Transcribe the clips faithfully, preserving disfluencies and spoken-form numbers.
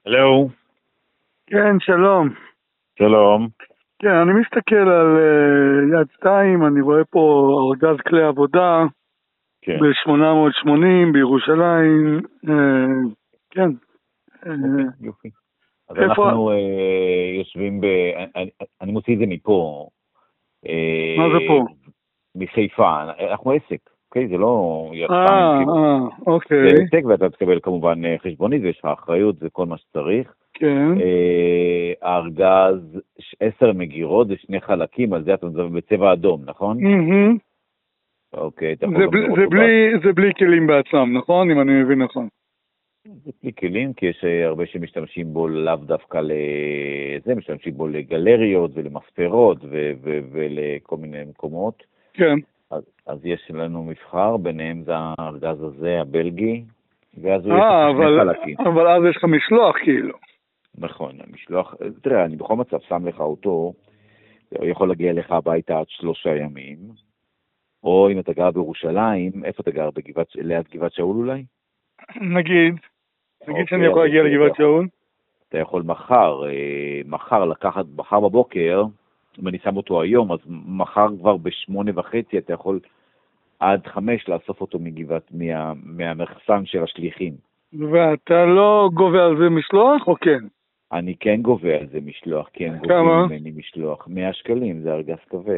הלו. כן, שלום. שלום. כן, אני מסתכל על uh, יד שתיים, אני רואה פה ארגז כלי עבודה כן. ב-שמונה מאות שמונים בירושלים. Uh, כן. Uh, אוקיי, יופי. אז איפה? אנחנו אה, יושבים ב... אני, אני מוציא את זה מפה. מה זה אה, פה? מחיפה. אנחנו עסק, אוקיי? זה לא יד שתיים, אה, כאילו. אה, זה אוקיי. עסק, ואתה תקבל כמובן אה, חשבונית, ויש לך אחריות, זה כל מה שצריך. כן. אה, הארגז, ש- עשר מגירות, זה שני חלקים, על זה אתה מדבר בצבע אדום, נכון? Mm-hmm. אוקיי, אתה יכול זה, גם בל, לראות זה, אותו. בלי, זה בלי כלים בעצמם, נכון? אם אני מבין נכון. זה בלי כלים, כי יש אה, הרבה שמשתמשים בו לאו דווקא לזה, משתמשים בו לגלריות ולמספרות ו- ו- ולכל מיני מקומות. כן. אז, אז יש לנו מבחר, ביניהם זה הארגז הזה, הבלגי, ואז הוא יש אה, לך שני אבל, חלקים. אבל אז יש לך משלוח כאילו. נכון, המשלוח, תראה, אני בכל מצב שם לך אותו, הוא יכול להגיע לך הביתה עד שלושה ימים, או אם אתה גר בירושלים, איפה אתה גר? בגבעת, ליד גבעת שאול אולי? נגיד, נגיד שאני אוקיי, יכול אז להגיע אתה לגבעת יכול- שאול. אתה יכול מחר, אה, מחר לקחת, מחר בבוקר, אם אני שם אותו היום, אז מחר כבר בשמונה וחצי אתה יכול עד חמש לאסוף אותו מגבעת, מה, מהמחסן של השליחים. ואתה לא גובה על זה משלוח או כן? אני כן גובה על זה משלוח, כי הם כמה? גובים ממני משלוח. מאה שקלים, זה ארגז כבד.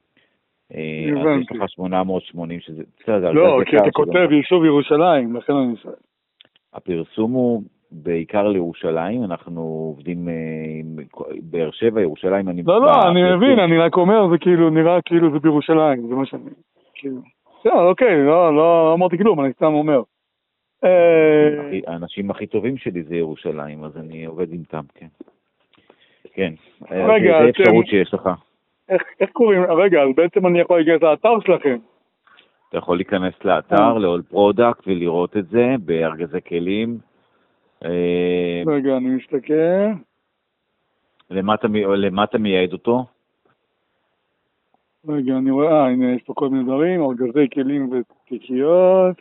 אה, אז יש הבנתי. לך שמונה מאות שמונים, שזה, בסדר, זה ארגז לא, יקר. כי אתה שגם- כותב יישוב ירושלים, לכן אני שואל. הפרסום הוא בעיקר לירושלים, אנחנו עובדים אה, עם באר שבע, ירושלים, אני... לא, לא, אני בפרסום. מבין, אני רק אומר, זה כאילו, נראה כאילו זה בירושלים, זה מה שאני... כאילו... בסדר, אוקיי, לא, לא אמרתי כלום, אני סתם אומר. אה, הכי- האנשים הכי טובים שלי זה ירושלים, אז אני עובד איתם, כן. כן, רגע, זה אתם... אפשרות שיש לך. איך, איך קוראים? רגע, אז בעצם אני יכול להגיע לאתר שלכם. אתה יכול להיכנס לאתר, לעול פרודקט, ולראות את זה בארגזי כלים. אה, רגע, אני מסתכל. למה אתה מ- למה אתה מייעד אותו? רגע, אני רואה, אה, הנה, יש פה כל מיני דברים, ארגזי כלים ותיקיות.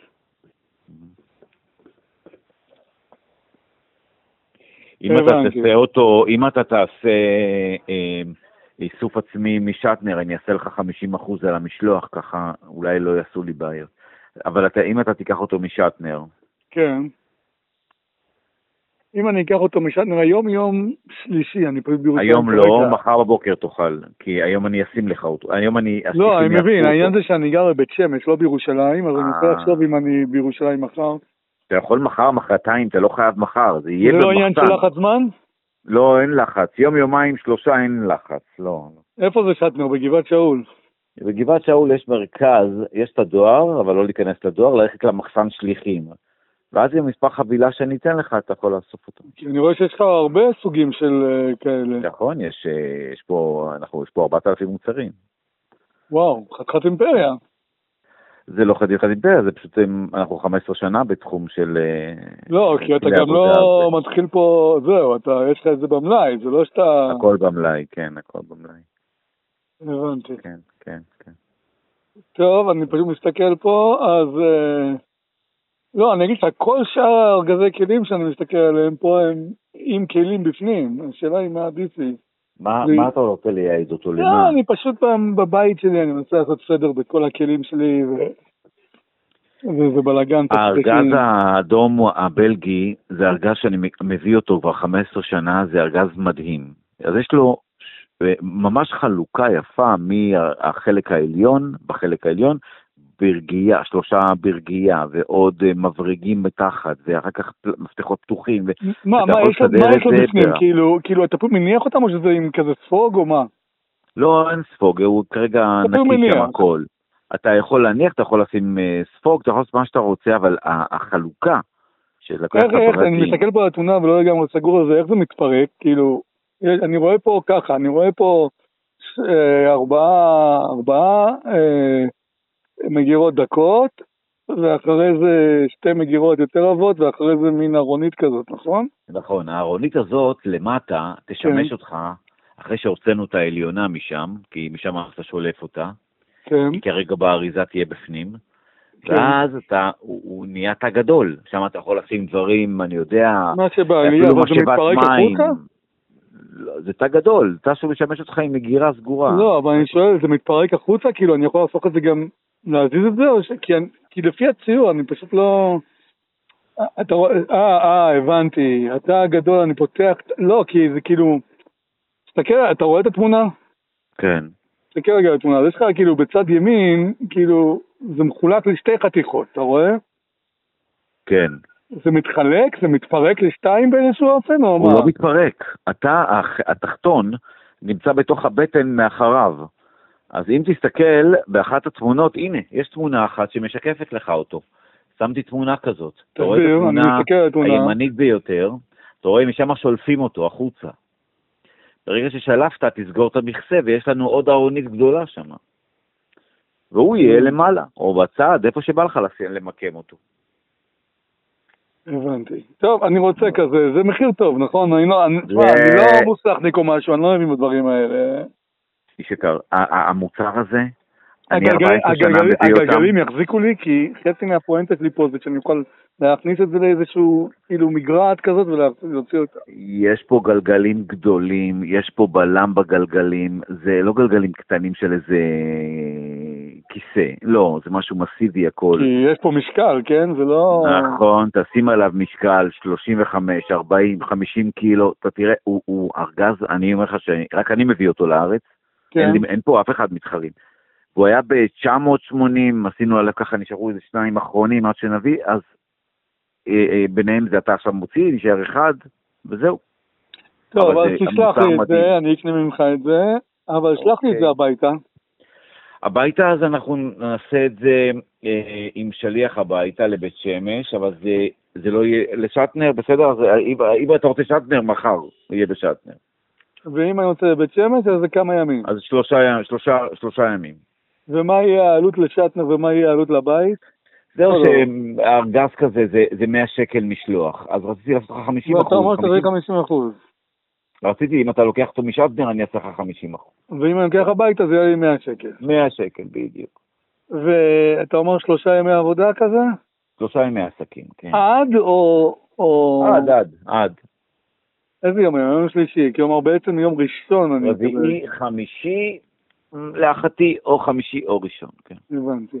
אם אתה הבנתי. תעשה אותו, אם אתה תעשה אה, איסוף עצמי משטנר, אני אעשה לך חמישים אחוז על המשלוח, ככה אולי לא יעשו לי בעיות. אבל אתה, אם אתה תיקח אותו משטנר, כן. אם אני אקח אותו משטנר, היום יום שלישי, אני פשוט בירושלים היום לא, כרגע. מחר בבוקר תוכל, כי היום אני אשים לך אותו, היום אני... לא, אני השליחים מבין, יאספו העניין אותו. זה שאני גר בבית שמש, לא בירושלים, אז אני אה. רוצה לחשוב אם אני בירושלים מחר. אתה יכול מחר, מחרתיים, אתה לא חייב מחר, זה יהיה זה לא עניין של במחסן. לחץ זמן? לא, אין לחץ. יום, יומיים, שלושה, אין לחץ. לא. איפה זה שטנר? בגבעת שאול. בגבעת שאול יש מרכז, יש את הדואר, אבל לא להיכנס לדואר, ללכת למחסן שליחים. ואז עם מספר חבילה שאני אתן לך, אתה יכול לאסוף אותו. כי אני רואה שיש לך הרבה סוגים של uh, כאלה. נכון, יש, אה, יש פה, אנחנו, יש פה ארבעת אלפים מוצרים. וואו, חתיכת אימפריה. זה לא חתיכת אימפריה, זה פשוט, אנחנו חמש עשרה שנה בתחום של... אה, לא, של כי אתה כלי גם עבודה, לא זה- מתחיל פה, זהו, אתה, יש לך את זה במלאי, זה לא שאתה... הכל במלאי, כן, הכל במלאי. הבנתי. כן, כן, כן. טוב, אני פשוט מסתכל פה, אז... Uh, לא, אני אגיד לך, כל שאר הארגזי כלים שאני מסתכל עליהם פה הם עם כלים בפנים. השאלה היא מה עדיף לי. מה, זה- מה אתה רוצה לייעד אותו? לא, למה? אני פשוט פעם בבית שלי, אני מנסה לעשות סדר בכל הכלים שלי, ו... וזה בלגן. הארגז האדום הבלגי זה ארגז שאני מביא אותו כבר חמש עשרה שנה, זה ארגז מדהים. אז יש לו ממש חלוקה יפה מהחלק העליון, בחלק העליון, ברגיעה, שלושה ברגיעה, ועוד מברגים מתחת, ואחר כך מפתחות פתוחים. ו... מה, אתה מה יכול יש לו לסדר מה את יש לו זה בפנים? ב- כאילו, כאילו, אתה פה מניח אותם או שזה עם כזה ספוג או מה? לא, אין ספוג, הוא כרגע אתה פה נקי מניח. שם הכל. אתה יכול להניח, אתה יכול לשים אה, ספוג, אתה יכול לעשות מה שאתה רוצה, אבל ה- החלוקה של לקחת איך, איך, אני ברגים, מסתכל פה על התמונה ולא לגמרי סגור על זה, איך זה מתפרק? כאילו, אני רואה פה ככה, אני רואה פה אה, ארבעה, ארבעה אה, מגירות דקות, ואחרי זה שתי מגירות יותר עבות, ואחרי זה מין ארונית כזאת, נכון? נכון, הארונית הזאת למטה תשמש כן. אותך, אחרי שהוצאנו את העליונה משם, כי משם אתה שולף אותה, כן, היא כרגע באריזה תהיה בפנים, ואז אתה, הוא, הוא נהיה תא גדול, שם אתה יכול לשים דברים, אני יודע, מה שבעלייה, אבל זה מתפרק החוצה? לא, זה תא גדול, תא שמשמש אותך עם מגירה סגורה. לא, אבל אני שואל, זה מתפרק החוצה? כאילו, אני יכול להפוך את זה גם, להזיז את זה? או ש... כי, כי לפי הציור, אני פשוט לא... אתה רואה, אה, אה, הבנתי, התא הגדול, אני פותח, לא, כי זה כאילו, תסתכל, אתה רואה את התמונה? כן. תסתכל רגע על התמונה, יש לך כאילו בצד ימין, כאילו, זה מחולק לשתי חתיכות, אתה רואה? כן. זה מתחלק, זה מתפרק לשתיים באיזשהו אופן, או מה? הוא לא מתפרק, התא התחתון נמצא בתוך הבטן מאחריו. אז אם תסתכל באחת התמונות, הנה, יש תמונה אחת שמשקפת לך אותו. שמתי תמונה כזאת. אתה רואה את התמונה הימנית ביותר, אתה רואה משם שולפים אותו החוצה. ברגע ששלפת, תסגור את המכסה, ויש לנו עוד ארונית גדולה שם. והוא יהיה למעלה, או בצד, איפה שבא לך למקם אותו. הבנתי. טוב, אני רוצה כזה, זה מחיר טוב, נכון? אני לא, אני, תשמע, אני לא מוסכניק או משהו, אני לא מבין בדברים האלה. שקר, המוצר הזה, הגלגלים יחזיקו לי, כי חצי מהפואנטה שלי פה זה שאני אוכל להכניס את זה לאיזשהו, כאילו, מגרעת כזאת ולהוציא אותה. יש פה גלגלים גדולים, יש פה בלם בגלגלים, זה לא גלגלים קטנים של איזה כיסא, לא, זה משהו מסיבי הכל. כי יש פה משקל, כן? זה לא... נכון, תשים עליו משקל שלושים וחמש, ארבעים, חמישים קילו, אתה תראה, הוא, הוא ארגז, אני אומר לך שרק אני מביא אותו לארץ, כן. אין, אין פה אף אחד מתחרים. הוא היה ב-תשע מאות ושמונים, עשינו עליו ככה, נשארו איזה שניים אחרונים עד שנביא, אז אה, אה, ביניהם זה אתה עכשיו מוציא, נשאר אחד, וזהו. טוב, אבל תשלח לי את זה, אני אקנה ממך את זה, אבל שלח לי את זה הביתה. הביתה, אז אנחנו נעשה את זה אה, עם שליח הביתה לבית שמש, אבל זה, זה לא יהיה, לשטנר, בסדר? אז אם אתה רוצה שטנר, מחר יהיה בשטנר. ואם אני רוצה לבית שמש, אז זה כמה ימים? אז שלושה, שלושה, שלושה ימים. ומה יהיה העלות לשטנר ומה יהיה העלות לבית? זהו שהארגז כזה זה, זה מאה שקל משלוח, אז רציתי לעשות לך חמישים אחוז. ואתה אומר שזה חמישים אחוז. רציתי, אם אתה לוקח אותו משטנר, אני אעשה לך חמישים אחוז. ואם אני לוקח הביתה, זה יהיה לי מאה שקל. מאה שקל, בדיוק. ואתה אומר שלושה ימי עבודה כזה? שלושה ימי עסקים, כן. עד או... או... עד, עד, עד. איזה יום? יום שלישי, כלומר בעצם יום ראשון אני מקבל. רביעי, חמישי, לאחתי, או חמישי או ראשון, כן. הבנתי.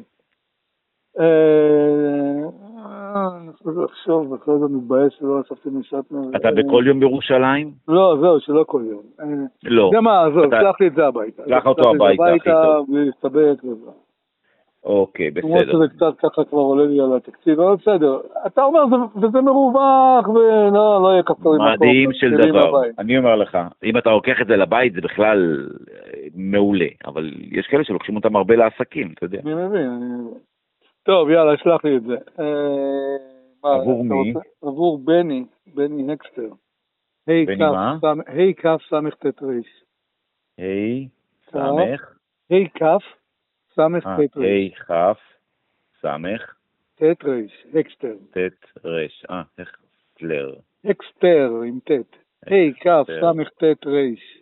אני חושב לחשוב, ואחרי זה מתבאס שלא אספתי משטנר. אתה בכל יום בירושלים? לא, זהו, שלא כל יום. לא. זה מה, זהו, שלח לי את זה הביתה. שלח אותו הביתה, הכי טוב. בלי להסתבק וזה. אוקיי, בסדר. למרות שזה קצת ככה כבר עולה לי על התקציב, אבל בסדר. אתה אומר, וזה מרווח, ולא, לא יהיה כפתור עם מקום. מדהים של דבר. אני אומר לך, אם אתה לוקח את זה לבית, זה בכלל מעולה. אבל יש כאלה שלוקחים אותם הרבה לעסקים, אתה יודע. אני מבין, אני מבין. טוב, יאללה, שלח לי את זה. עבור מי? עבור בני, בני הקסטר. בני מה? היי כף סמך תת ריש. היי סמך? היי כף סמך תת ריש. היי כף סמך? תת ריש, הקסטר. תת ריש, אה, הקסטר. הקסטר עם תת. היי כף סמך תת ריש.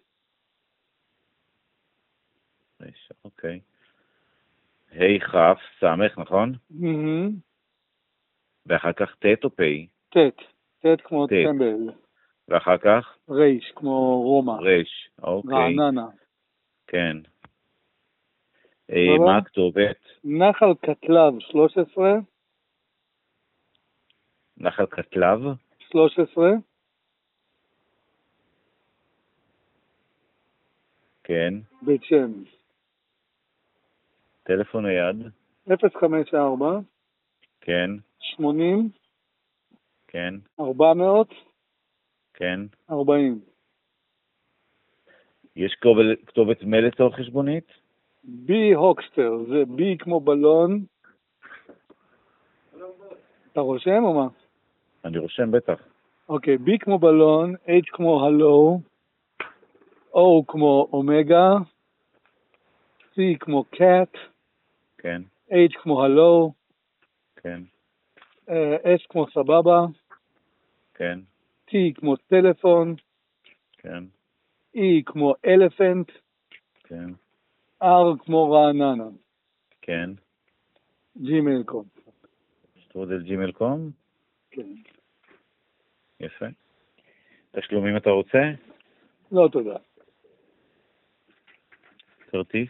ריש, אוקיי. היי כף סמך, נכון? ואחר כך תת או פי? תת, תת כמו טמבל. ואחר כך? ריש, כמו רומא. ריש, אוקיי. רעננה. כן. מה הכתובת? נחל קטלב שלוש עשרה. נחל קטלב? שלוש עשרה. כן. בית שמש. טלפון נייד? אפס חמש ארבע. כן. שמונים. כן. ארבע מאות. כן. ארבעים. יש כתובת מייל לצורך חשבונית? בי הוקסטר, זה בי כמו בלון. אתה רושם או מה? אני רושם בטח. אוקיי, בי כמו בלון, H כמו הלו, O כמו אומגה, C כמו קאט, כן. H כמו הלו, כן. S כמו סבבה, כן. T כמו טלפון, כן. E כמו אלפנט, כן. R כמו רעננה. כן. ג'ימייל קום. שטרודל ג'ימייל קום? כן. יפה. תשלומים אתה רוצה? לא, תודה. כרטיס?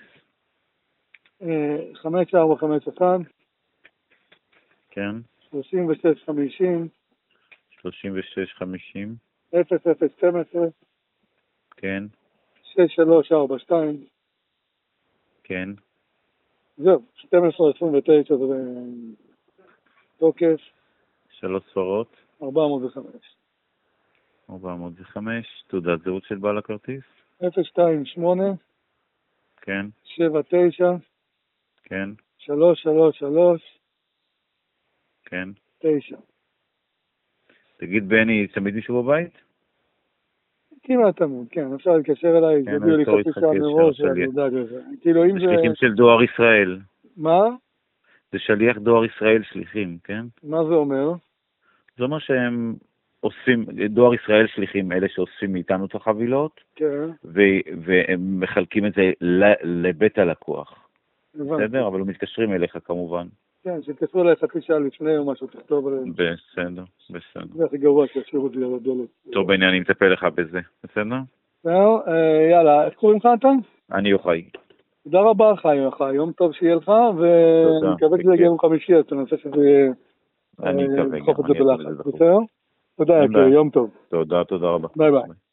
חמש ארבע חמש אחת. כן. שלושים ושש חמישים. שלושים ושש חמישים. אפס אפס שתים עשרה. כן. שש שלוש ארבע שתיים. כן. זהו, שתים עשרה עשרים ותשע זה תוקף. שלוש ספרות. ארבע מאות וחמש. ארבע מאות וחמש. תעודת זהות של בעל הכרטיס? אפס שתיים שמונה. כן. שבע תשע. כן. שלוש שלוש שלוש. כן. תשע. תגיד בני, תמיד מישהו בבית? כמעט תמיד, כן, אפשר להתקשר אליי, כן, תביאו לי אפשר חצי להתחכס, שעה מראש, שליח. אני יודע שזה. כאילו אם זה זה... שליחים של דואר ישראל. מה? זה שליח דואר ישראל שליחים, כן? מה זה אומר? זה אומר שהם עושים, דואר ישראל שליחים, אלה שעושים מאיתנו את החבילות, כן. ו- והם מחלקים את זה ל- לבית הלקוח. הבנתי. בסדר? אבל הם מתקשרים אליך כמובן. כן, שתקשרו אליי חצי שעה לפני או משהו, תכתוב עליהם. בסדר, בסדר. זה הכי גרוע שישאירו אותי על הדלת. טוב בעניין, אני מטפל לך בזה, בסדר? זהו, אה, יאללה, איך קוראים לך אתה? אני יוחאי. תודה רבה לך, יוחאי, יום טוב שיהיה לך, ואני מקווה שזה יגיע יום חמישי, אז תנסה שזה יהיה... אני מקווה גם, לדחוף את זה אני אעשה את בלחץ, זה דחוף. בסדר? תודה, יקירי, יום טוב. תודה, תודה רבה. ביי ביי.